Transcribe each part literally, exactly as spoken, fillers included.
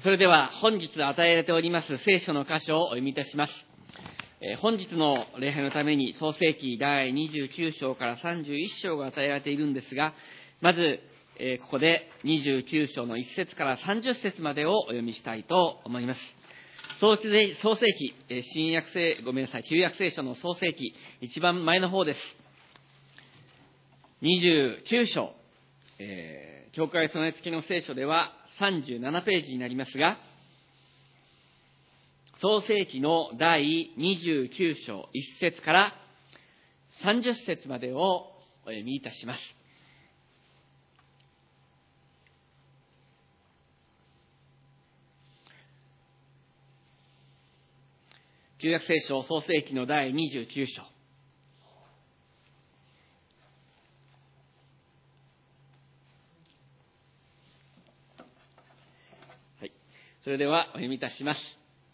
それでは本日与えられております聖書の箇所をお読みいたします。えー、本日の礼拝のために創世記だいにじゅうきゅう章からさんじゅういち章が与えられているんですが、まず、えー、ここでにじゅうきゅう章のいち節からさんじゅう節までをお読みしたいと思います。創世記、えー、新約聖、ごめんなさい、旧約聖書の創世記、一番前の方です。にじゅうきゅう章、えー、教会備え付きの聖書ではさんじゅうななページになりますが、創世記のだいにじゅうきゅう章いち節からさんじゅう節までをお読みいたします。旧約聖書創世記のだいにじゅうきゅう章。はい。それではお読みいたします。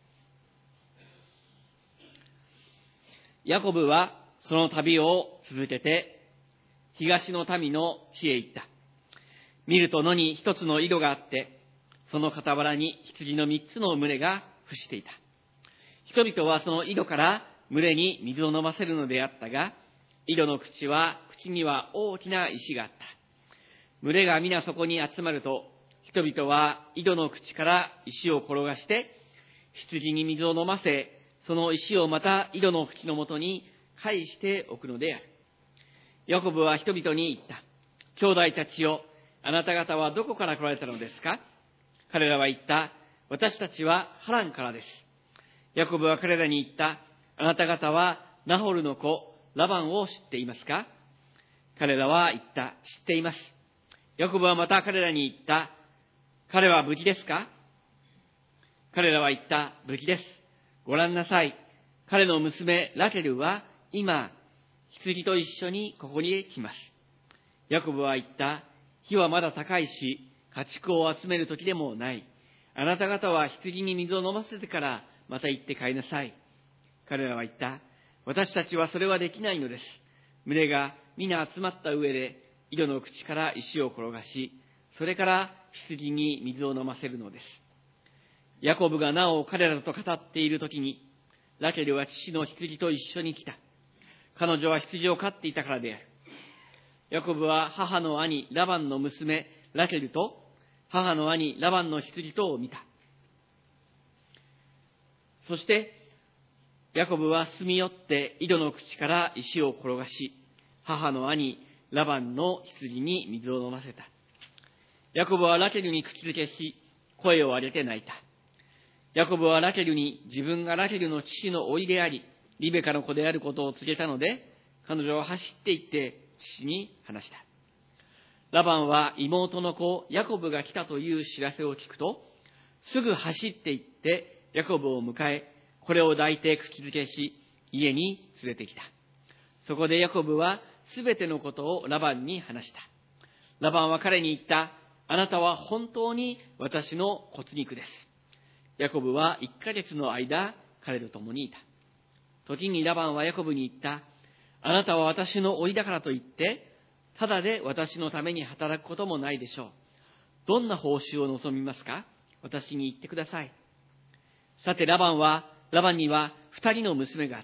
ヤコブはその旅を続けて東の民の地へ行った。見ると野に一つの井戸があって、その傍らに羊の三つの群れが伏していた。人々はその井戸から群れに水を飲ませるのであったが、井戸の口は、口には大きな石があった。群れが皆そこに集まると、人々は井戸の口から石を転がして、羊に水を飲ませ、その石をまた井戸の口のもとに返しておくのである。ヤコブは人々に言った。兄弟たちよ、あなた方はどこから来られたのですか？彼らは言った。私たちはハランからです。ヤコブは彼らに言った。あなた方はナホルの子ラバンを知っていますか？彼らは言った。知っています。ヤコブはまた彼らに言った。彼は無事ですか？彼らは言った。無事です。ご覧なさい。彼の娘ラケルは今、羊と一緒にここに来ます。ヤコブは言った。日はまだ高いし、家畜を集める時でもない。あなた方は羊に水を飲ませてからまた行って帰りなさい。彼らは言った。私たちはそれはできないのです。群れが皆集まった上で、井戸の口から石を転がし、それから羊に水を飲ませるのです。ヤコブがなお彼らと語っているときに、ラケルは父の羊と一緒に来た。彼女は羊を飼っていたからである。ヤコブは母の兄ラバンの娘ラケルと母の兄ラバンの羊とを見た。そしてヤコブは進み寄って井戸の口から石を転がし、母の兄ラバンの羊に水を飲ませた。ヤコブはラケルに口づけし、声を上げて泣いた。ヤコブはラケルに自分がラケルの父の甥であり、リベカの子であることを告げたので、彼女は走って行って父に話した。ラバンは妹の子ヤコブが来たという知らせを聞くと、すぐ走って行ってヤコブを迎え、これを抱いて口づけし、家に連れてきた。そこでヤコブはすべてのことをラバンに話した。ラバンは彼に言った。あなたは本当に私の骨肉です。ヤコブは一ヶ月の間、彼と共にいた。時にラバンはヤコブに言った。あなたは私の甥だからといって、ただで私のために働くこともないでしょう。どんな報酬を望みますか？私に言ってください。さてラバンは、ラバンには二人の娘があった。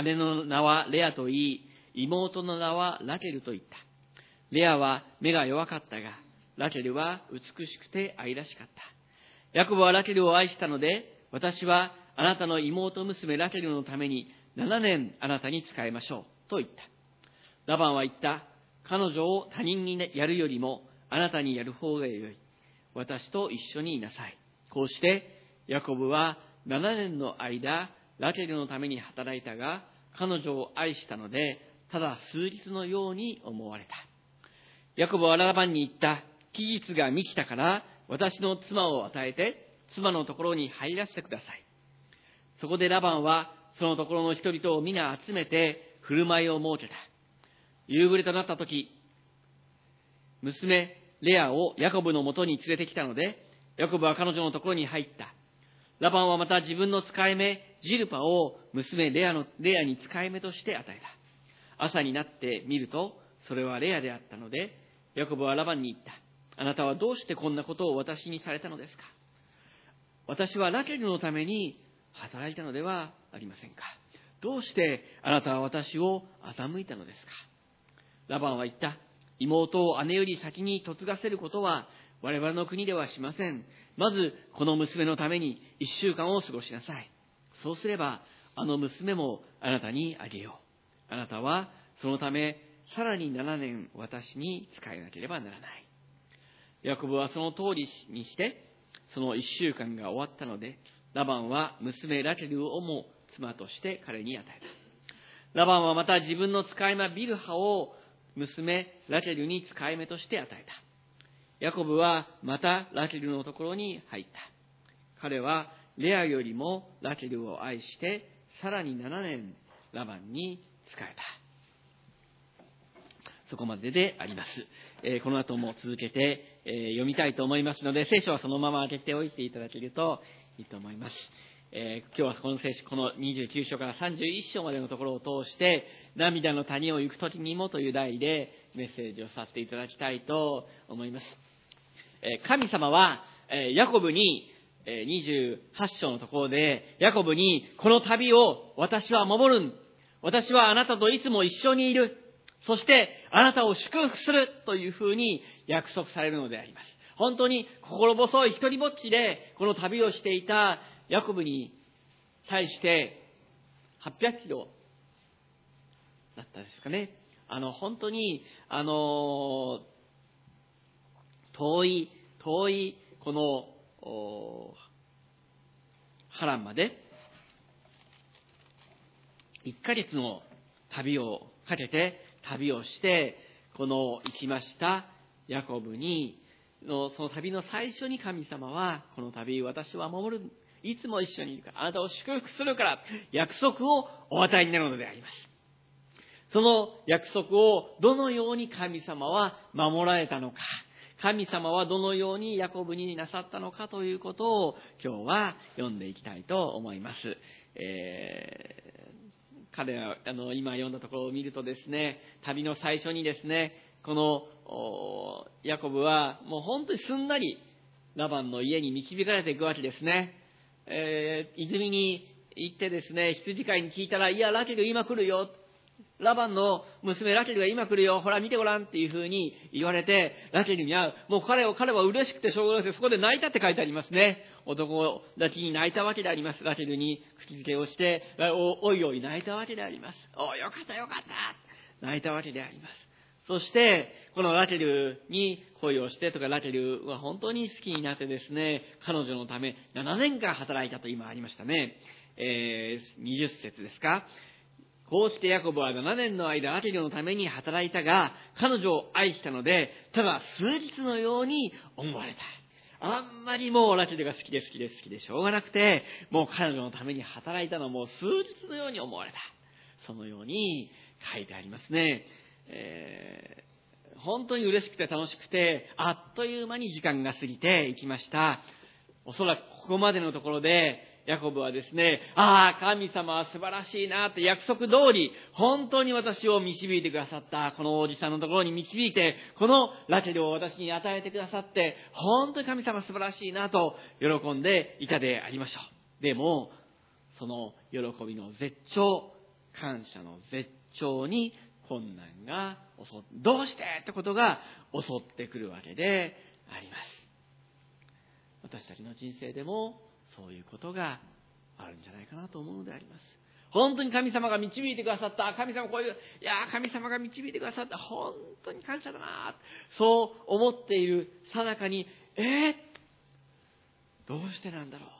姉の名はレアと言い、妹の名はラケルと言った。レアは目が弱かったが、ラケルは美しくて愛らしかった。ヤコブはラケルを愛したので、私はあなたの妹娘ラケルのために七年あなたに仕えましょう、と言った。ラバンは言った。彼女を他人にやるよりもあなたにやる方がよい。私と一緒にいなさい。こうしてヤコブは七年の間、ラケルのために働いたが、彼女を愛したので、ただ数日のように思われた。ヤコブはラバンに言った。期日が満ちたから、私の妻を与えて、妻のところに入らせてください。そこでラバンは、そのところの人々を皆集めて、振る舞いを設けた。夕暮れとなったとき、娘レアをヤコブのもとに連れてきたので、ヤコブは彼女のところに入った。ラバンはまた自分の使い目、ジルパを娘レアの、レアに使い目として与えた。朝になって見ると、それはレアであったので、ヤコブはラバンに言った。あなたはどうしてこんなことを私にされたのですか？ 私はラケルのために働いたのではありませんか。どうしてあなたは私を欺いたのですか。ラバンは言った。妹を姉より先に嫁がせることは我々の国ではしません。まずこの娘のために一週間を過ごしなさい。そうすればあの娘もあなたにあげよう。あなたはそのためさらにななねん私に仕えなければならない。ヤコブはその通りにしてその一週間が終わったので、ラバンは娘ラケルをも妻として彼に与えた。ラバンはまた自分の使い魔ビルハを娘ラケルに使い目として与えた。ヤコブはまたラケルのところに入った。彼はレアよりもラケルを愛してさらにななねんラバンに仕えた。そこまでであります。えー、この後も続けて、えー、読みたいと思いますので、聖書はそのまま開けておいていただけるといいと思います。えー、今日はこの聖書、このにじゅうきゅう章からさんじゅういっ章までのところを通して、涙の谷を行く時にもという題でメッセージをさせていただきたいと思います。えー、神様は、えー、ヤコブに、えー、にじゅうはち章のところで、ヤコブにこの旅を私は守るん。私はあなたといつも一緒にいる。そしてあなたを祝福するというふうに約束されるのであります。本当に心細い一人ぼっちでこの旅をしていたヤコブに対してはっぴゃくキロだったですかね。あの本当にあの遠い遠いこのハランまでいっかげつの旅をかけて旅をしてこの行きましたヤコブにのその旅の最初に神様はこの旅私は守る、いつも一緒にいるから、あなたを祝福するから約束をお与えになるのであります。その約束をどのように神様は守られたのか、神様はどのようにヤコブになさったのかということを今日は読んでいきたいと思います。えー彼はあの今読んだところを見るとですね、旅の最初にですね、このヤコブはもう本当にすんなりラバンの家に導かれていくわけですね。えー、泉に行ってですね、羊飼いに聞いたら、いやラケル今来るよ、ラバンの娘ラケルが今来るよ、ほら見てごらんっていうふうに言われて、ラケルに会う。もう彼を彼は嬉しくてしょうがなくて、そこで泣いたって書いてありますね。男抱きに泣いたわけであります。ラケルに口づけをして、おおいおい泣いたわけであります。およかったよかった泣いたわけであります。そしてこのラケルに恋をしてとか、ラケルは本当に好きになってですね、彼女のためななねんかん働いたと今ありましたね。えー、にじゅっ節ですか。こうしてヤコブはななねんの間ラケルのために働いたが、彼女を愛したのでただ数日のように思われた。あんまりもうラケルが好きで好きで好きでしょうがなくて、もう彼女のために働いたのも数日のように思われた。そのように書いてありますね。えー、本当に嬉しくて楽しくて、あっという間に時間が過ぎていきました。おそらくここまでのところでヤコブはですね、ああ神様は素晴らしいなって、約束通り本当に私を導いてくださった、このおじさんのところに導いて、このラケルを私に与えてくださって、本当に神様素晴らしいなと喜んでいたでありましょう。でもその喜びの絶頂、感謝の絶頂に困難が襲って、どうしてってことが襲ってくるわけであります。私たちの人生でもそういうことがあるんじゃないかなと思うのであります。本当に神様が導いてくださった、神様こういう、いや神様が導いてくださった、本当に感謝だな、そう思っているさなかに、えー、どうしてなんだろう、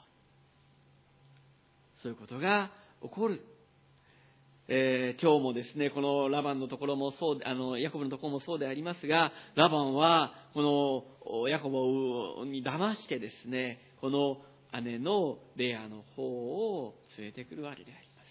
そういうことが起こる。えー、今日もですね、このラバンのところもそう、あのヤコブのところもそうでありますが、ラバンはこのヤコブに騙してですね、この姉のレアの方を連れてくるわけであります。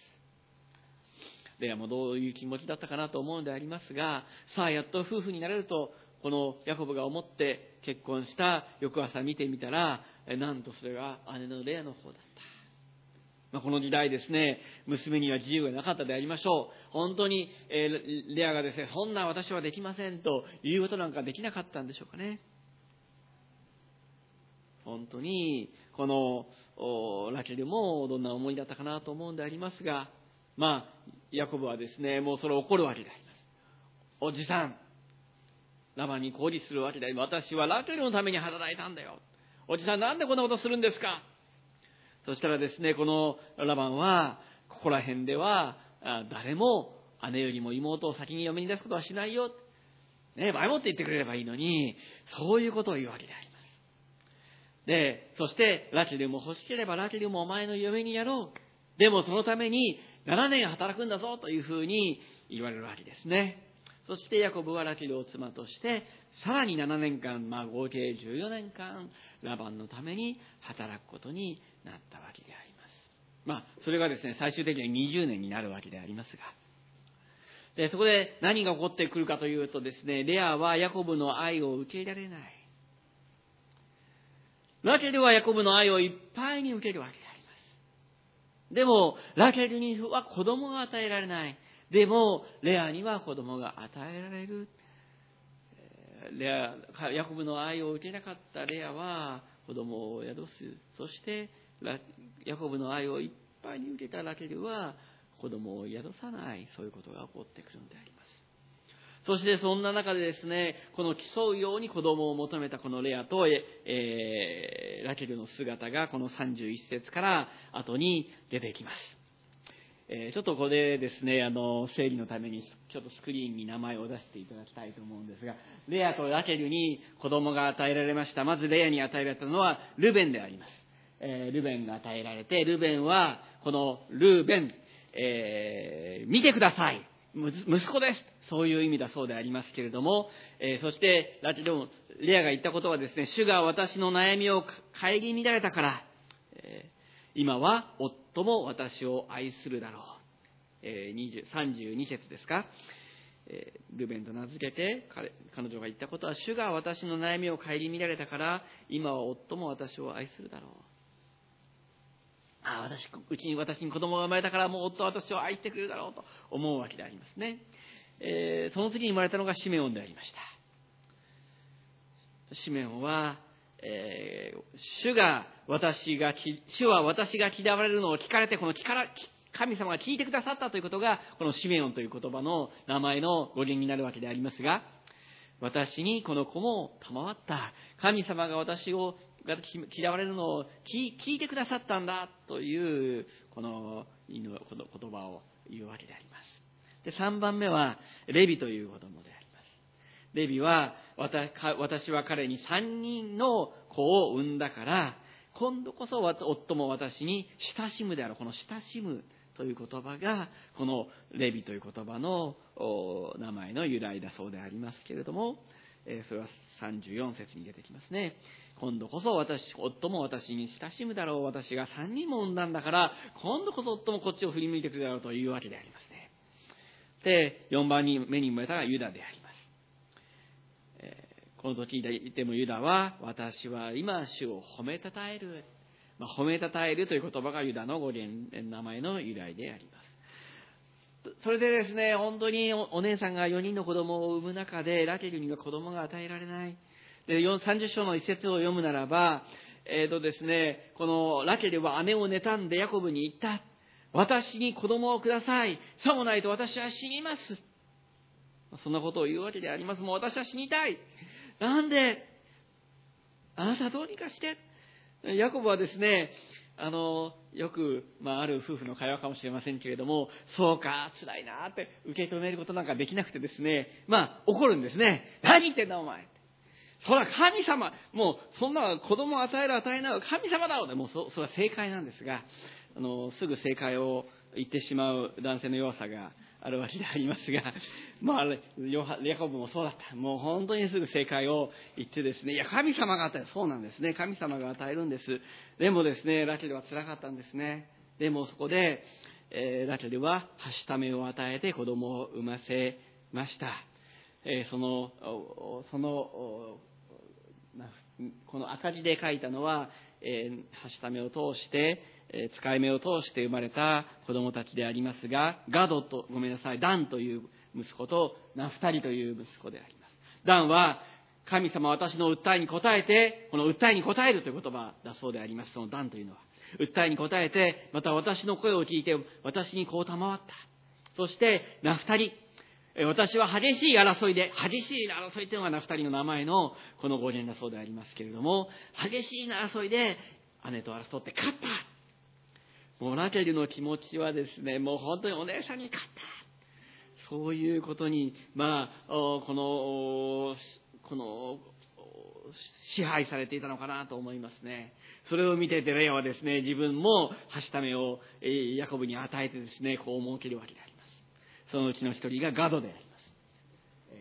レアもどういう気持ちだったかなと思うのでありますが、さあやっと夫婦になれるとこのヤコブが思って結婚した翌朝見てみたら、なんとそれが姉のレアの方だった。まあ、この時代ですね、娘には自由がなかったでありましょう。本当に、えー、レアがですね、そんな私はできませんということなんかできなかったんでしょうかね。 本当にこのラケルもどんな思いだったかなと思うんでありますが、まあヤコブはですね、もうそれを怒るわけであります。おじさん、ラバンに抗議するわけで、私はラケルのために働いたんだよ。おじさん、なんでこんなことするんですか。そしたらですね、このラバンはここら辺では誰も姉よりも妹を先に嫁に出すことはしないよ、ね、前もって言ってくれればいいのに、そういうことを言うわけであります。で、そしてラケルも欲しければラケルもお前の嫁にやろう。でもそのためにななねん働くんだぞというふうに言われるわけですね。そしてヤコブはラケルを妻としてさらにななねんかん、まあ合計じゅうよねんかんラバンのために働くことになったわけであります。まあそれがですね、最終的ににじゅうねんになるわけでありますが、でそこで何が起こってくるかというとですね、レアはヤコブの愛を受け入れられない。ラケルはヤコブの愛をいっぱいに受けるわけであります。でもラケルには子供が与えられない。でもレアには子供が与えられる。レア、ヤコブの愛を受けなかったレアは子供を宿す。そしてヤコブの愛をいっぱいに受けたラケルは子供を宿さない、そういうことが起こってくるのであります。そしてそんな中でですね、この競うように子供を求めたこのレアと、えー、ラケルの姿がこのさんじゅういっせつから後に出てきます。えー、ちょっとここでですね、あの整理のためにちょっとスクリーンに名前を出していただきたいと思うんですが、レアとラケルに子供が与えられました。まずレアに与えられたのはルベンであります。えー、ルベンが与えられて、ルベンはこのルーベン、えー、見てください、息子です、そういう意味だそうでありますけれども、えー、そしてラケルもレアが言ったことはですね、主が私の悩みを顧みられたから、えー、今は夫も私を愛するだろう、えー、さんじゅうにせつですか、えー、ルベンと名付けて 彼, 彼女が言ったことは、主が私の悩みを顧みられたから今は夫も私を愛するだろう。ああ、私、うちに私に子供が生まれたからもう夫は私を愛してくれるだろうと思うわけでありますね。えー、その次に生まれたのがシメオンでありました。シメオンは、えー、主が私が主は私が嫌われるのを聞かれて、この聞から神様が聞いてくださったということがこのシメオンという言葉の名前の語源になるわけでありますが、私にこの子も賜った、神様が私をが嫌われるのを聞いてくださったんだというこの言葉を言うわけであります。で、さんばんめはレビという子供であります。レビは私は彼にさんにんの子を産んだから今度こそ夫も私に親しむであろう。この親しむという言葉がこのレビという言葉の名前の由来だそうでありますけれども、それはさんじゅうよんせつに出てきますね。今度こそ私夫も私に親しむだろう、私がさんにんも産んだんだから今度こそ夫もこっちを振り向いてくるだろうというわけでありますね。で、よんばんに目に生まれたのがユダであります。えー、この時でもユダは、私は今主を褒めたたえる、まあ、褒めたたえるという言葉がユダの語源、名前の由来であります。それでですね、本当にお姉さんがよにんの子供を産む中でラケルには子供が与えられない。で、さんじゅっ章の一節を読むならば、えーとですね、このラケルは姉を妬んでヤコブに言った。私に子供をください。さもないと私は死にます。そんなことを言うわけであります。もう私は死にたい。なんで、あなたどうにかして。ヤコブはですね、あの、よく、まあ、ある夫婦の会話かもしれませんけれども、そうか、辛いなって受け止めることなんかできなくてですね、まあ、怒るんですね。何言ってんだお前。それは神様、もうそんな子供を与える与えないは神様だろう。もう そ, それは正解なんですが、あのすぐ正解を言ってしまう男性の弱さがあるわけでありますが、まあヤコブもそうだった。もう本当にすぐ正解を言ってですね、いや神様が与える、そうなんですね。神様が与えるんです。でもですね、ラケルは辛かったんですね。でもそこで、えー、ラケルははしためを与えて子供を産ませました。えー、そのそのこの赤字で書いたのは、えー、はしためを通して、えー、使い目を通して生まれた子供たちでありますが、ガドと、ごめんなさい、ダンという息子とナフタリという息子であります。ダンは神様は私の訴えに応えて、この訴えに応えるという言葉だそうであります。その断というのは。訴えに応えて、また私の声を聞いて、私にこう賜った。そして、ナフタリ。私は激しい争いで、激しい争いというのがナフタリの名前のこの語源だそうでありますけれども、激しい争いで姉と争って勝った。もうラケルの気持ちはですね、もう本当にお姉さんに勝った。そういうことに、まあ、この、この、支配されていたのかなと思いますね。それを見ててレアはですね、自分もはしためをヤコブに与えてですね、こう設けるわけであります。そのうちの一人がガドであります。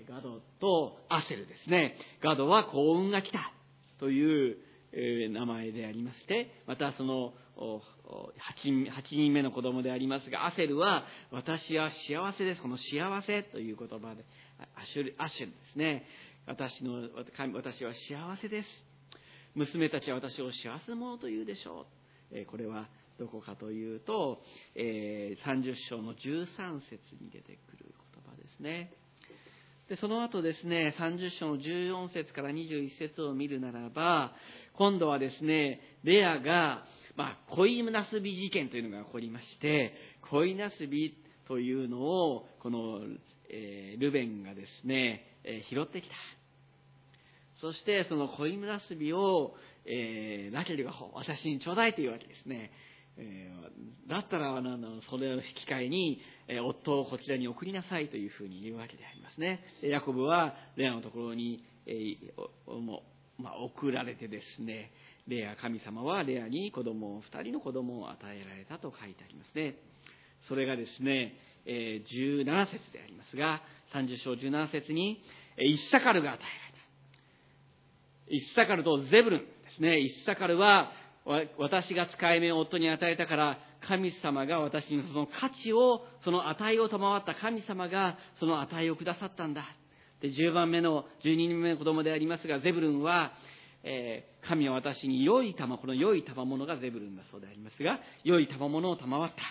ガドとアセルですね。ガドは幸運が来たという名前でありまして、またそのはちにんめの子供でありますが、アセルは私は幸せです。この幸せという言葉で、アシュル、アシュルですね。私の、私は幸せです。娘たちは私を幸せ者と言うでしょう。これはどこかというと、えー、さんじゅっ章のじゅうさん節に出てくる言葉ですね。で、その後ですね、さんじゅっ章のじゅうよん節からにじゅういち節を見るならば、今度はですね、レアが、まあ、恋なすび事件というのが起こりまして、恋なすびというのを、この、えー、ルベンがですね、えー、拾ってきた。そして、その恋なすびを、えー、ラケルが私にちょうだいというわけですね。えー、だったらそれを引き換えに、えー、夫をこちらに送りなさいというふうに言うわけでありますね。ヤコブはレアのところに、えーもまあ、送られてですね、レア神様はレアに子供を二人の子供を与えられたと書いてありますね。それがですね、えー、じゅうなな節でありますが、さんじゅっ章じゅうなな節にイッサカルが与えられた。イッサカルとゼブルンですね。イッサカルは私が使い目を夫に与えたから、神様が私にその価値を、その値を賜った神様がその値をくださったんだ。で、じゅうばんめの、じゅうににんめの子供でありますが、ゼブルンは、えー、神は私に良い賜、この良い賜物がゼブルンだそうでありますが、良い賜物を賜った。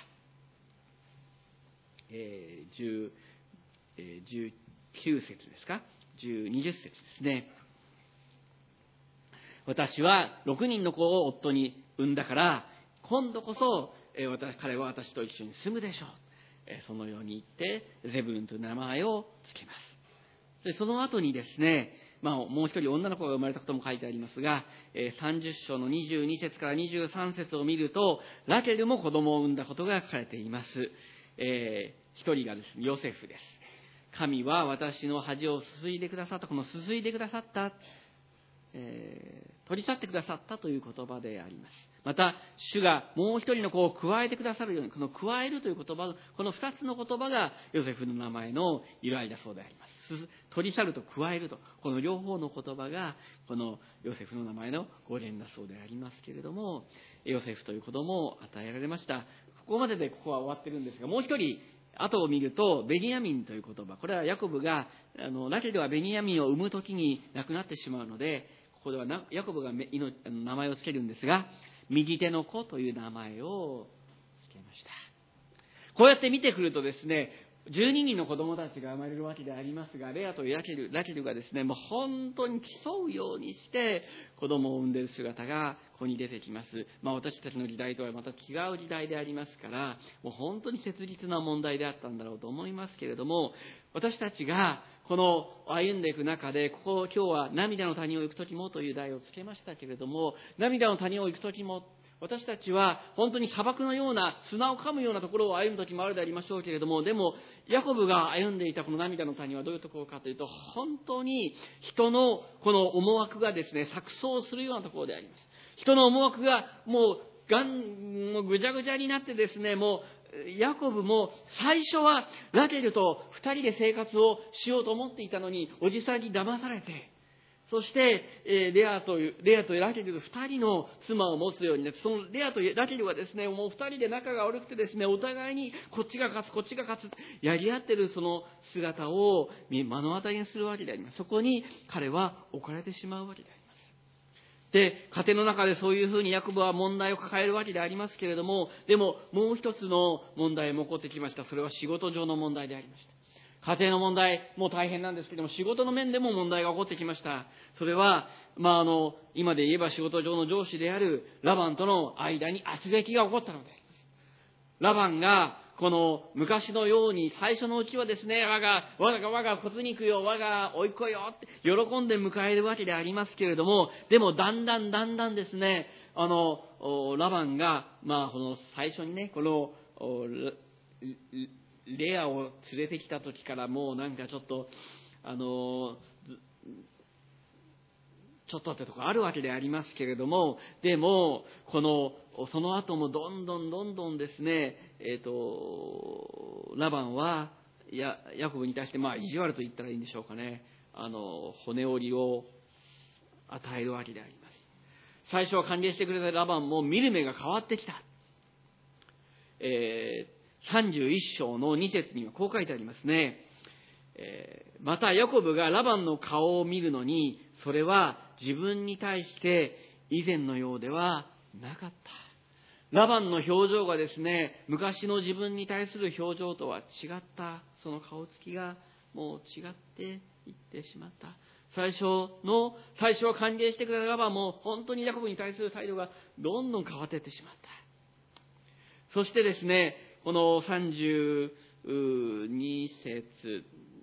えー、じゅう、えー、じゅうきゅう節ですか、じゅう、にじゅっ節ですね。私はろくにんの子を夫に産んだから、今度こそ、えー、私彼は私と一緒に住むでしょう。えー、そのように言って、ゼブルンという名前を付けます。でその後にですね、まあ、もう一人女の子が生まれたことも書いてありますが、えー、さんじゅっ章のにじゅうに節からにじゅうさん節を見ると、ラケルも子供を産んだことが書かれています。えー、一人がですね、ヨセフです。神は私の恥をすすいでくださった、このすすいでくださった、えー、取り去ってくださったという言葉であります。また、主がもう一人の子を加えてくださるように、この加えるという言葉、この二つの言葉がヨセフの名前の由来だそうであります。取り去ると加えると、この両方の言葉がこのヨセフの名前の語源だそうでありますけれども、ヨセフという子供を与えられました。ここまででここは終わってるんですが、もう一人後を見るとベニヤミンという言葉、これはヤコブがあのラケルはベニヤミンを産む時に亡くなってしまうので、ここではヤコブが名前を付けるんですが、右手の子という名前を付けました。こうやって見てくるとですね、じゅうににんの子供たちが生まれるわけでありますが、レアとラケル、ラケルがですね、もう本当に競うようにして子供を産んでいる姿がここに出てきます。まあ私たちの時代とはまた違う時代でありますから、もう本当に切実な問題であったんだろうと思いますけれども、私たちがこの歩んでいく中で、ここ今日は涙の谷を行く時もという題をつけましたけれども、涙の谷を行く時も、私たちは本当に砂漠のような砂を噛むようなところを歩む時もあるでありましょうけれども、でもヤコブが歩んでいたこの涙の谷はどういうところかというと、本当に人のこの思惑がですね、錯綜するようなところであります。人の思惑がもうがんもうぐちゃぐちゃになってですね、もうヤコブも最初はラケルと二人で生活をしようと思っていたのに、おじさんに騙されて、そして、えー、レアという、レアとラケルと二人の妻を持つようになって、そのレアとラケルはですね、もう二人で仲が悪くてですね、お互いにこっちが勝つ、こっちが勝つ、やり合ってるその姿を目の当たりにするわけであります。そこに彼は置かれてしまうわけであります。で、家庭の中でそういうふうにヤコブは問題を抱えるわけでありますけれども、でももう一つの問題も起こってきました。それは仕事上の問題でありました。 家庭の問題も大変なんですけども、仕事の面でも問題が起こってきました。それは、まあ、あの、今で言えば仕事上の上司であるラバンとの間に圧力が起こったのであります。ラバンが、この昔のように最初のうちはですね、我が、我が、我が骨肉よ、我が甥っ子よって喜んで迎えるわけでありますけれども、でもだんだんだんだんですね、あの、ラバンが、まあ、この最初にね、この、レアを連れてきた時からもうなんかちょっと、あの、ちょっとってとこあるわけでありますけれども、でも、この、その後もどんどんどんどんですね、えっと、ラバンは、や、ヤコブに対して、まあ、意地悪と言ったらいいんでしょうかね、あの、骨折りを与えるわけであります。最初は歓迎してくれたラバンも見る目が変わってきた。えー、さんじゅういっ章のに節にはこう書いてありますね。えー、またヤコブがラバンの顔を見るのに、それは自分に対して以前のようではなかった。ラバンの表情がですね、昔の自分に対する表情とは違った、その顔つきがもう違っていってしまった。最初の、最初は歓迎してくれたラバンも本当にヤコブに対する態度がどんどん変わっていってしまった。そしてですね、このさんじゅうに節、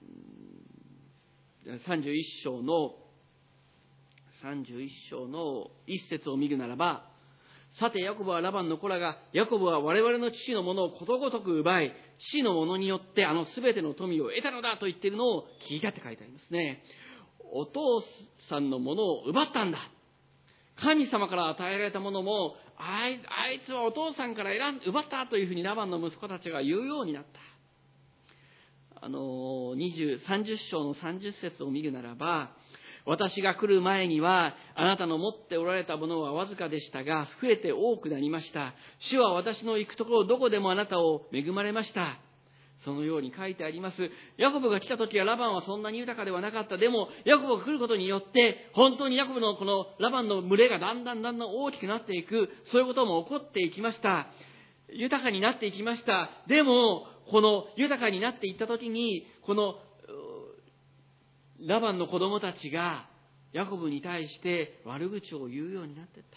さんじゅういっ章の、さんじゅういっ章のいち節を見るならば、さてヤコブはラバンの子らが、ヤコブは我々の父のものをことごとく奪い、父のものによってあのすべての富を得たのだと言っているのを聞いたって書いてありますね。お父さんのものを奪ったんだ。神様から与えられたものも、あい、あいつはお父さんから選ん奪ったというふうにラバンの息子たちが言うようになった。あの、にじゅう、さんじゅう章のさんじゅう節を見るならば、私が来る前には、あなたの持っておられたものはわずかでしたが、増えて多くなりました。主は私の行くところどこでもあなたを恵まれました。そのように書いてあります。ヤコブが来た時はラバンはそんなに豊かではなかった。でも、ヤコブが来ることによって、本当にヤコブのこのラバンの群れがだんだんだんだん大きくなっていく、そういうことも起こっていきました。豊かになっていきました。でも、この豊かになっていった時に、このラバンの子供たちがヤコブに対して悪口を言うようになっていった。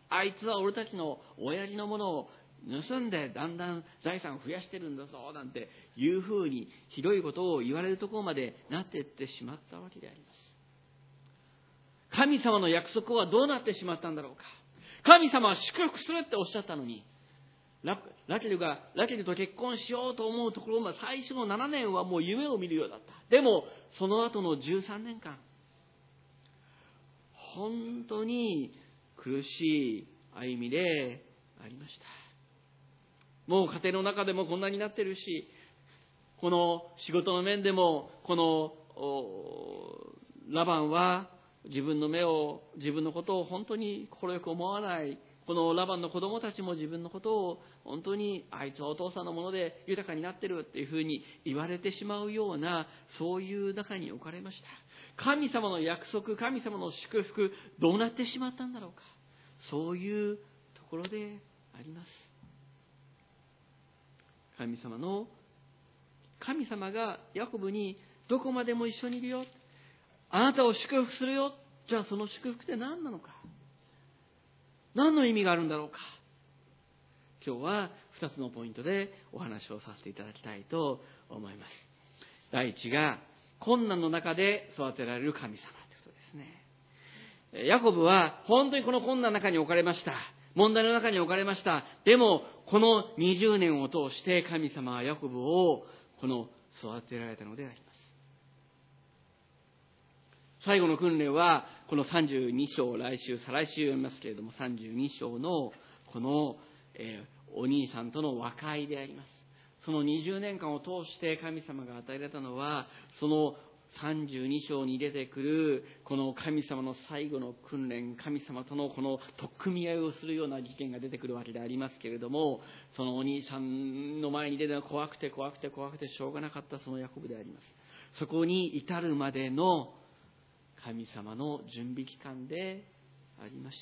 あいつは俺たちの親父のものを盗んでだんだん財産を増やしてるんだぞなんていうふうにひどいことを言われるところまでなっていってしまったわけであります。神様の約束はどうなってしまったんだろうか。神様は祝福するっておっしゃったのに、ラ, ラケルがラケルと結婚しようと思うところまで最初のななねんはもう夢を見るようだった。でもその後のじゅうさんねんかん、本当に苦しい歩みでありました。もう家庭の中でもこんなになってるし、この仕事の面でもこのラバンは自分の目を自分のことを本当に快く思わない。このラバンの子供たちも自分のことを本当にあいつはお父さんのもので豊かになってるっていうふうに言われてしまうような、そういう中に置かれました。神様の約束、神様の祝福、どうなってしまったんだろうか。そういうところであります。神様の神様がヤコブにどこまでも一緒にいるよ、あなたを祝福するよ。じゃあその祝福って何なのか、何の意味があるんだろうか。今日はふたつのポイントでお話をさせていただきたいと思います。第一が困難の中で育てられる神様ということですね。ヤコブは本当にこの困難の中に置かれました。問題の中に置かれました。でもこのにじゅうねんを通して神様はヤコブをこの育てられたのであります。最後の訓練はこのさんじゅうに章、来週再来週読みますけれども、さんじゅうに章のこの、えー、お兄さんとの和解であります。そのにじゅうねんかんを通して神様が与えられたのは、そのさんじゅうに章に出てくるこの神様の最後の訓練、神様とのこの取っ組み合いをするような事件が出てくるわけでありますけれども、そのお兄さんの前に出るのは怖くて怖くて怖くてしょうがなかったそのヤコブであります。そこに至るまでの神様の準備期間でありました。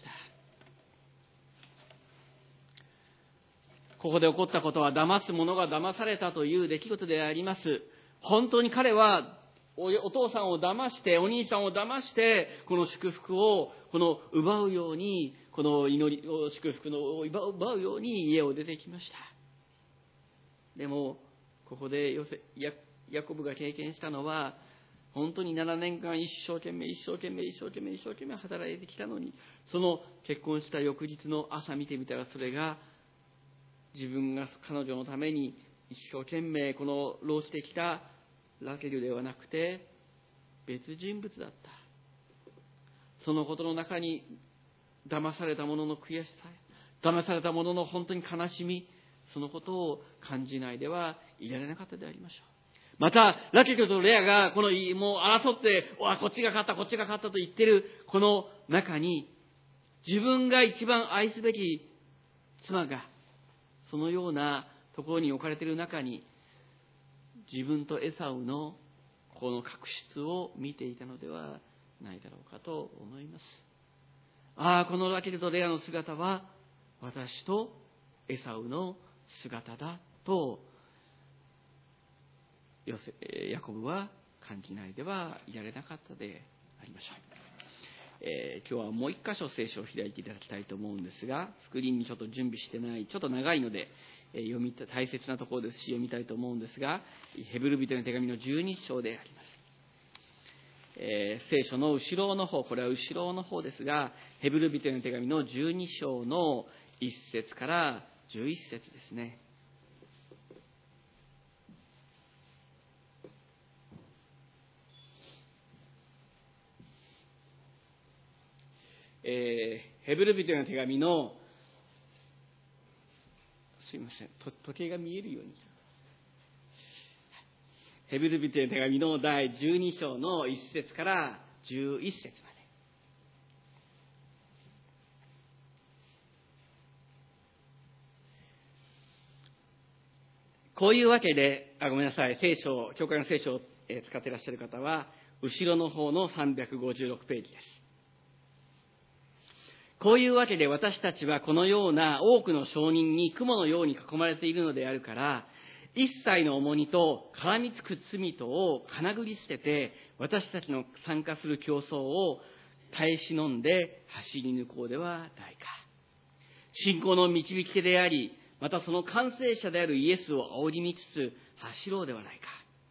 ここで起こったことは、騙す者が騙されたという出来事であります。 本当に彼はお父さんを騙して、お兄さんを騙して、この祝福を、この奪うように、この祈り、祝福の奪うように家を出てきました。でも、ここでヨセヤヤコブが経験したのは、本当にななねんかん一生懸命、一生懸命、一生懸命、一生懸命働いてきたのに、その結婚した翌日の朝見てみたら、それが自分が彼女のために一生懸命この労してきたラケルではなくて別人物だった。そのことの中に騙された者の悔しさ、騙された者の本当に悲しみ、そのことを感じないではいられなかったでありましょう。またラケルとレアがこのもう争ってわこっちが勝ったこっちが勝ったと言っているこの中に、自分が一番愛すべき妻がそのようなところに置かれている中に、自分とエサウのこの確執を見ていたのではないだろうかと思います。ああ、このラケルとレアの姿は私とエサウの姿だとヨセヤコブは感じないではいられなかったでありましょう。えー、今日はもう一箇所聖書を開いていただきたいと思うんですが、スクリーンにちょっと準備してない、ちょっと長いので、えー、読みた大切なところですし読みたいと思うんですが、ヘブル人の手紙のじゅうに章であります。えー、聖書の後ろの方、これは後ろの方ですが、ヘブル人の手紙のじゅうに章のいっ節からじゅういっ節ですね。えー、ヘブル人の手紙のすいませんと時計が見えるようにヘブル人の手紙のだいじゅうに章のいっ節からじゅういっ節まで。こういうわけで、あごめんなさい、聖書、教会の聖書を使っていらっしゃる方は後ろの方のさんびゃくごじゅうろくページです。こういうわけで私たちはこのような多くの証人に雲のように囲まれているのであるから、一切の重荷と絡みつく罪とをかなぐり捨てて、私たちの参加する競争を耐え忍んで走り抜こうではないか。信仰の導き手であり、またその完成者であるイエスを仰ぎ見つつ走ろうではないか。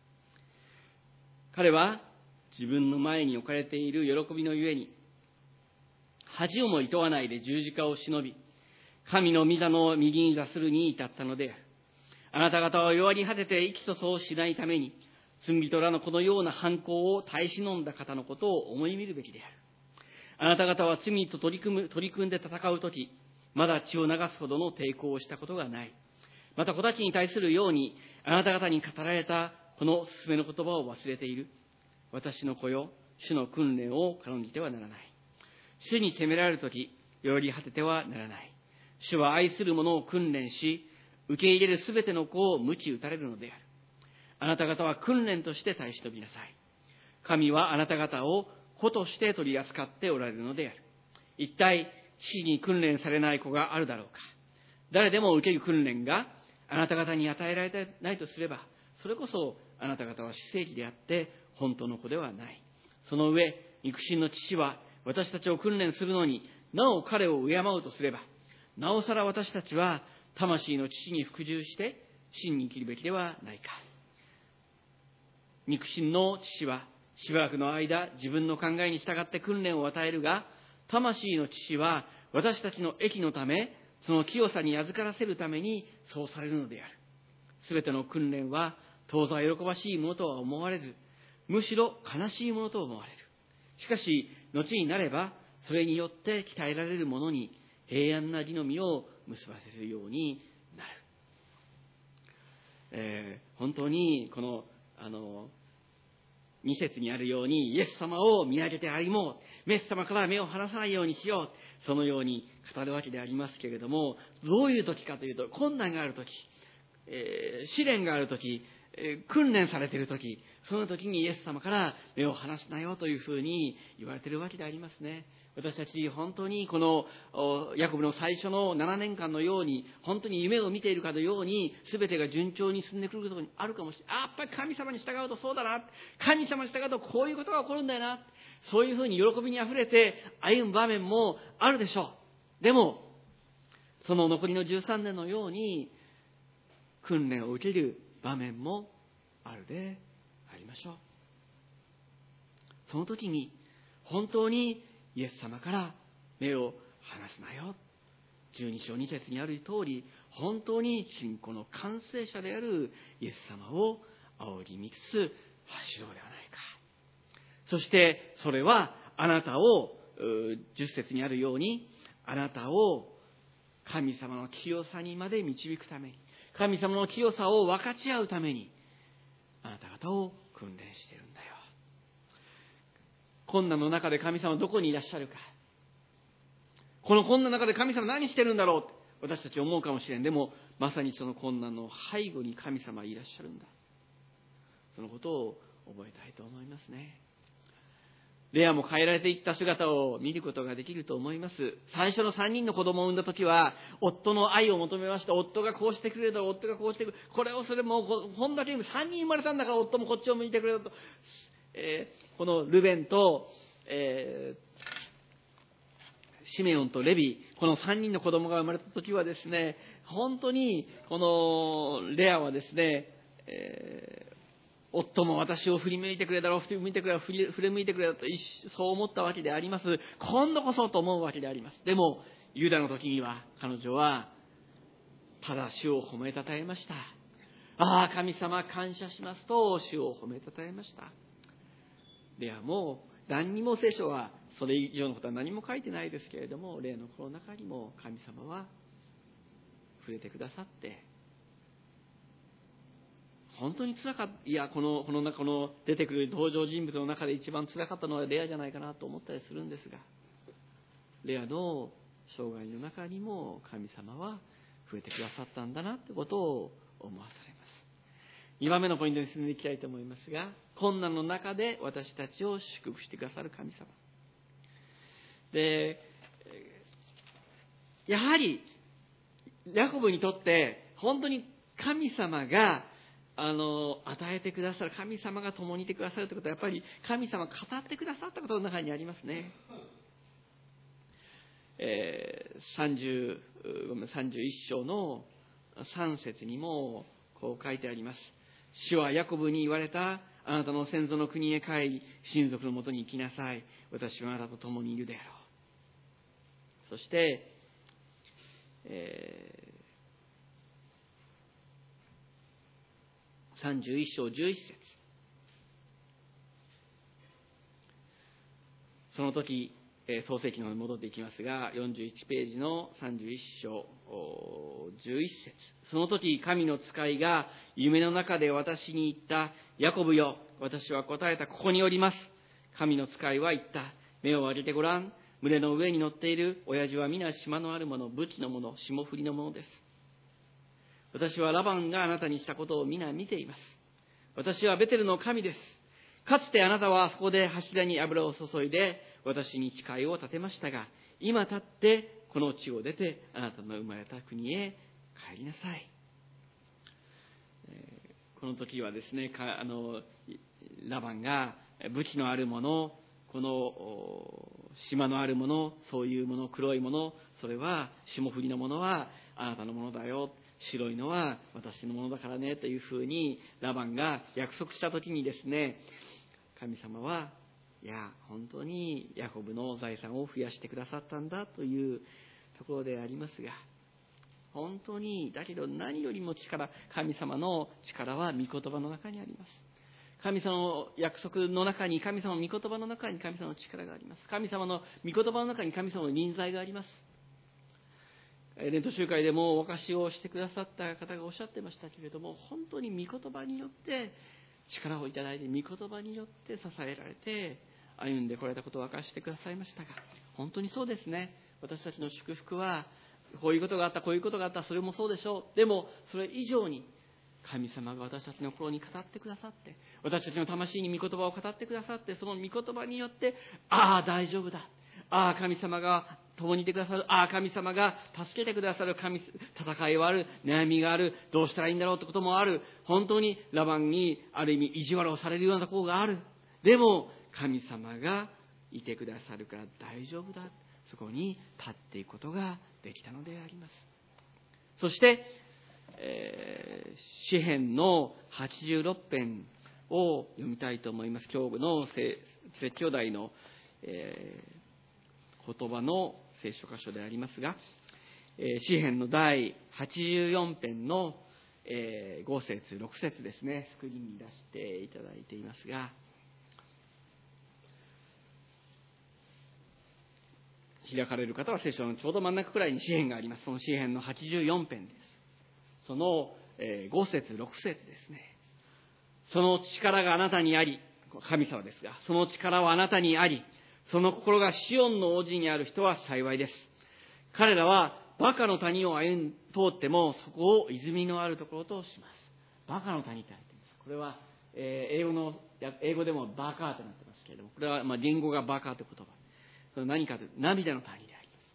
彼は自分の前に置かれている喜びのゆえに、恥をも厭わないで十字架を忍び、神の御座の右に座するに至ったのである。あなた方は弱り果てて生きとそうしないために、罪人らのこのような犯行を耐え忍んだ方のことを思い見るべきである。あなた方は罪と取り組む、取り組んで戦うとき、まだ血を流すほどの抵抗をしたことがない。また子たちに対するように、あなた方に語られたこの勧めの言葉を忘れている。私の子よ、主の訓練を軽んじてはならない。主に責められるとき、より果ててはならない。主は愛する者を訓練し、受け入れるすべての子を鞭打たれるのである。あなた方は訓練として耐え忍びなさい。神はあなた方を子として取り扱っておられるのである。一体、父に訓練されない子があるだろうか。誰でも受ける訓練があなた方に与えられてないとすれば、それこそあなた方は私生児であって本当の子ではない。その上、肉親の父は私たちを訓練するのになお彼を敬うとすれば、なおさら私たちは魂の父に服従して真に生きるべきではないか。肉親の父はしばらくの間自分の考えに従って訓練を与えるが、魂の父は私たちの益のため、その清さに預からせるためにそうされるのである。すべての訓練は当座喜ばしいものとは思われず、むしろ悲しいものと思われる。しかし後になれば、それによって鍛えられる者に平安な義の実を結ばせるようになる。えー、本当にこのあのに節にあるように、イエス様を見上げて歩もう、イエス様から目を離さないようにしよう、そのように語るわけでありますけれども、どういう時かというと、困難がある時、えー、試練がある時、えー、訓練されている時、その時にイエス様から目を離すなよというふうに言われているわけでありますね。 私たち本当にこのヤコブの最初のななねんかんのように、本当に夢を見ているかのように、全てが順調に進んでくることにあるかもしれない。あ、やっぱり神様に従うとそうだな。神様に従うとこういうことが起こるんだよな。そういうふうに喜びにあふれて歩む場面もあるでしょう。でも、その残りのじゅうさんねんのように、訓練を受ける場面もあるでありましょう。その時に、本当にイエス様から目を離すなよ。じゅうに章に節にある通り、本当に信仰の完成者であるイエス様を仰ぎ見つつ走ろうではないか。そしてそれはあなたを、じゅっ節にあるように、あなたを神様の清さにまで導くために、神様の清さを分かち合うために、あなた方を訓練しているんだよ。困難の中で神様はどこにいらっしゃるか。この困難の中で神様何してるんだろうって私たち思うかもしれん。でもまさにその困難の背後に神様はいらっしゃるんだ。そのことを覚えたいと思いますね。レアも変えられていった姿を見ることができると思います。最初のさんにんの子供を産んだ時は、夫の愛を求めました。夫がこうしてくれるだろう、夫がこうしてくれる。これをそれも、こんだけさんにん生まれたんだから夫もこっちを向いてくれると。えー、このルベンと、えー、シメオンとレビ、このさんにんの子供が生まれた時はですね、本当にこのレアはですね、えー夫も私を振り向いてくれだろう、振り向いてくれだろう、振り向いてくれだろうとそう思ったわけであります。今度こそと思うわけであります。でもユダの時には彼女はただ主を褒めたたえました。ああ、神様感謝しますと主を褒めたたえました。レアも何にも聖書はそれ以上のことは何も書いてないですけれども、レアのこの中にも神様は触れてくださって、本当に辛かった。いや、この、この中の出てくる登場人物の中で一番辛かったのはレアじゃないかなと思ったりするんですが、レアの生涯の中にも神様は触れてくださったんだなってことを思わされます。にばんめのポイントに進んでいきたいと思いますが、困難の中で私たちを祝福してくださる神様。で、やはり、ヤコブにとって本当に神様があの与えてくださる、神様が共にいてくださるということは、やっぱり神様が語ってくださったことの中にありますね。えー、さんじゅう、ごめん、さんじゅういっ章のさん節にもこう書いてあります。主はヤコブに言われた。あなたの先祖の国へ帰り、親族のもとに行きなさい。私はあなたと共にいるであろう。そして、えーさんじゅういっ章じゅういっ節。その時、創世記の方に戻っていきますが、よんじゅういちページのさんじゅういっ章じゅういっ節。その時、神の使いが夢の中で私に言った。ヤコブよ、私は答えた。ここにおります。神の使いは言った。目を上げてごらん。群れの上に乗っている親父は皆島のあるもの、武器のもの、霜降りのものです。私はラバンがあなたにしたことを皆見ています。私はベテルの神です。かつてあなたはそこで柱に油を注いで私に誓いを立てましたが、今立ってこの地を出てあなたの生まれた国へ帰りなさい。この時はですね、あのラバンが武器のあるもの、この島のあるもの、そういうもの、黒いもの、それは霜降りのものはあなたのものだよ、白いのは私のものだからねというふうにラバンが約束した時にですね、神様はいや本当にヤコブの財産を増やしてくださったんだというところでありますが、本当にだけど何よりも力、神様の力は御言葉の中にあります。神様の約束の中に、神様の御言葉の中に神様の力があります。神様の御言葉の中に神様の臨在があります。レント集会でもお証しをしてくださった方がおっしゃってましたけれども、本当に御言葉によって力をいただいて、御言葉によって支えられて歩んでこられたことを明かしてくださいましたが、本当にそうですね。私たちの祝福はこういうことがあった、こういうことがあった、それもそうでしょう。でもそれ以上に神様が私たちの心に語ってくださって、私たちの魂に御言葉を語ってくださって、その御言葉によって、ああ大丈夫だ、 ああ、神様が共にいてくださる。ああ、神様が助けてくださる。神、戦いはある。悩みがある。どうしたらいいんだろうってこともある。本当にラバンにある意味意地悪をされるようなところがある。でも、神様がいてくださるから大丈夫だ。そこに立っていくことができたのであります。そして、えー、詩編のはちじゅうろっぺんを読みたいと思います。今日の説教題の、えー、言葉の聖書箇所でありますが、えー、詩編の第はちじゅうよんぺんの、えー、ご節ろく節ですね、スクリーンに出していただいていますが、開かれる方は聖書のちょうど真ん中くらいに詩編があります。その詩編のはちじゅうよんぺんです。そのご節ろく節ですね。その力があなたにあり、神様ですが、その力はあなたにあり、その心がシオンの王子にある人は幸いです。彼らはバカの谷を歩ん通っても、そこを泉のあるところとします。バカの谷って言っています。これは、えー、英語の英語でもバカーとなってますけれども、これはまあ言語がバカーという言葉。それは何かというと、涙の谷であります。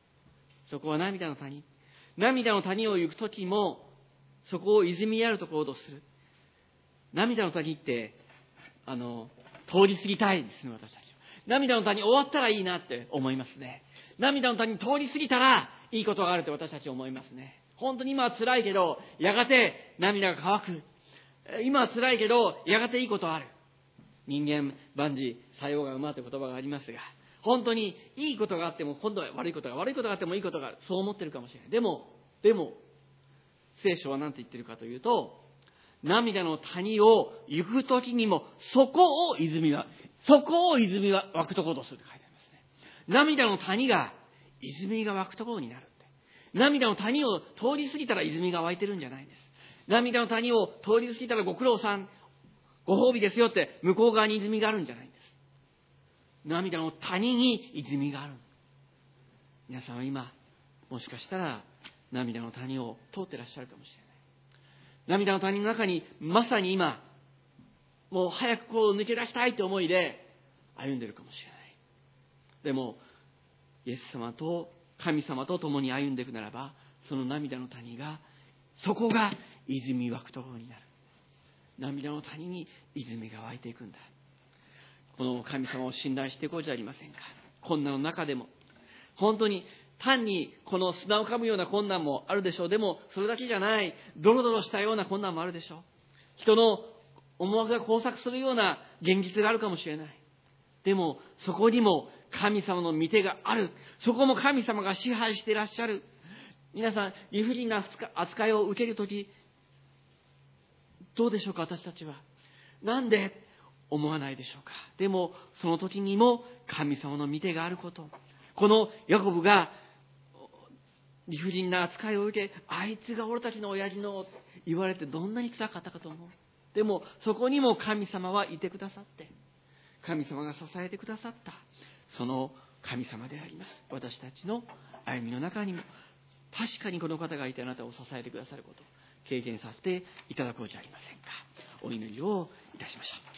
そこは涙の谷。涙の谷を行くときも、そこを泉にあるところとする。涙の谷って、あの、通り過ぎたいですね、私たちは。涙の谷終わったらいいなって思いますね。涙の谷通り過ぎたらいいことがあるって私たち思いますね。本当に今は辛いけど、やがて涙が乾く。今は辛いけど、やがていいことある。人間万事作用が馬という言葉がありますが、本当にいいことがあっても今度は悪いことが、悪いことがあってもいいことがある。そう思ってるかもしれない。でも、でも、聖書は何て言ってるかというと、涙の谷を行くときにも、そこを泉は、そこを泉が湧くところとすると書いてありますね。涙の谷が泉が湧くところになるって。涙の谷を通り過ぎたら泉が湧いてるんじゃないんです。涙の谷を通り過ぎたらご苦労さん、ご褒美ですよって向こう側に泉があるんじゃないんです。涙の谷に泉がある。皆さんは今、もしかしたら涙の谷を通ってらっしゃるかもしれない。涙の谷の中にまさに今、もう早くこう抜け出したいという思いで歩んでいるかもしれない。でも、イエス様と神様と共に歩んでいくならば、その涙の谷が、そこが泉湧くところになる。涙の谷に泉が湧いていくんだ。この神様を信頼していこうじゃありませんか。困難の中でも、本当に単にこの砂を噛むような困難もあるでしょう。でもそれだけじゃない、ドロドロしたような困難もあるでしょう。人の思惑が交錯するような現実があるかもしれない。でもそこにも神様の御手がある。そこも神様が支配していらっしゃる。皆さん、理不尽な扱いを受けるとき、どうでしょうか、私たちは。なんで思わないでしょうか。でもその時にも神様の御手があること。このヤコブが理不尽な扱いを受け、あいつが俺たちの親父の言われてどんなに辛かったかと思う。でもそこにも神様はいてくださって、神様が支えてくださった、その神様であります。私たちの歩みの中にも確かにこの方がいてあなたを支えてくださることを経験させていただこうじゃありませんか。お祈りをいたしましょう。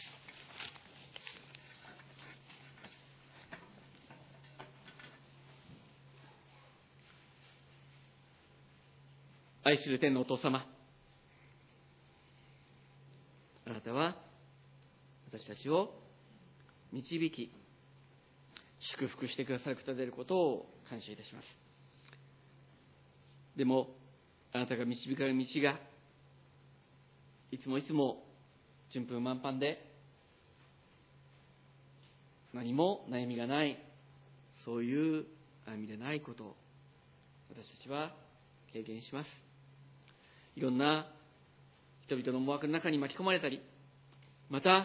愛する天のお父様、あなたは私たちを導き祝福してくださる方であることを感謝いたします。でもあなたが導かれる道がいつもいつも順風満帆で何も悩みがない、そういう歩みでないことを私たちは経験します。いろんな人々の思惑の中に巻き込まれたり、また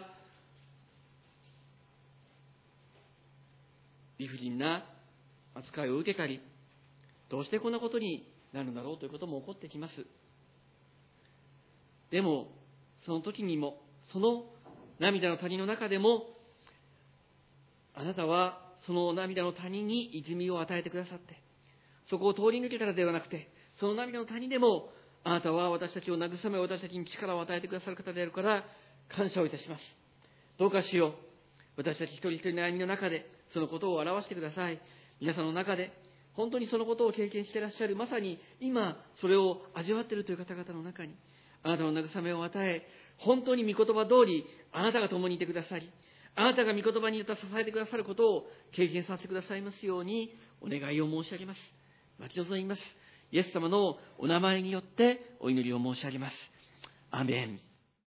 理不尽な扱いを受けたり、どうしてこんなことになるんだろうということも起こってきます。でもその時にも、その涙の谷の中でも、あなたはその涙の谷に泉を与えてくださって、そこを通り抜けたらではなくて、その涙の谷でもあなたは私たちを慰め、私たちに力を与えてくださる方であるから感謝をいたします。どうかしよう、私たち一人一人の歩みの中でそのことを表してください。 皆さんの中で本当にそのことを経験していらっしゃる、まさに今それを味わっているという方々の中に、あなたの慰めを与え、本当に御言葉通りあなたが共にいてくださり、あなたが御言葉によって支えてくださることを経験させてくださいますようにお願いを申し上げます。待ち望みます。イエス様のお名前によってお祈りを申し上げます。アーメン。